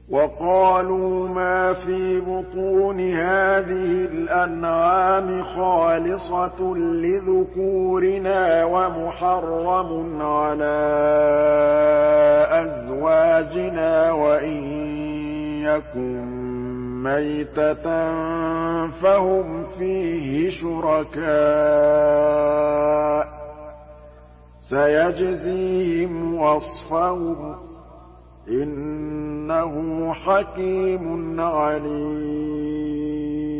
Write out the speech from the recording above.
وَقَالُوا مَا فِي بُطُونِ هَٰذِهِ الْأَنْعَامِ خَالِصَةٌ لِّذُكُورِنَا وَمُحَرَّمٌ عَلَىٰ أَزْوَاجِنَا وَإِن يَكُن مَّيْتَةً فَهُمْ فِيهِ شُرَكَاءُ ۚ سَيَجْزِيهِمْ وَصْفَهُمْ ۚ إِنَّهُ حَكِيمٌ عَلِيمٌ